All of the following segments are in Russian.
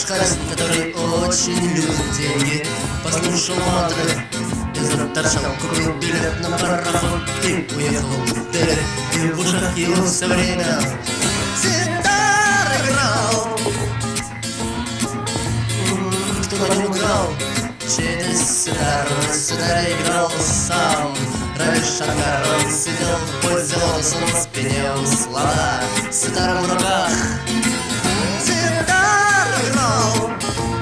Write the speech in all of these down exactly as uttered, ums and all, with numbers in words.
казнь, который очень любит деньги. Послушал мантры и заторчал, купил билет на пароход и уехал в Дели. И в ушах его все время ситар играл. Кто на нем играл? Чей-то ситар, на ситаре играл сам Рави Шанкар. Он сидел в позе лотоса на спине, он слова ситара в руках. Ситар играл.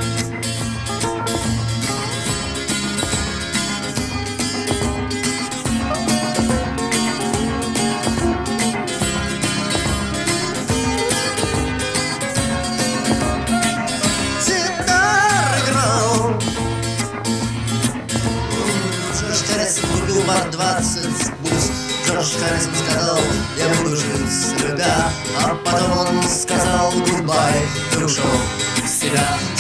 Купил бар двадцать бус. Джордж Харрисон сказал: я буду жить, любя. А потом он сказал гудбай и ушел в себя.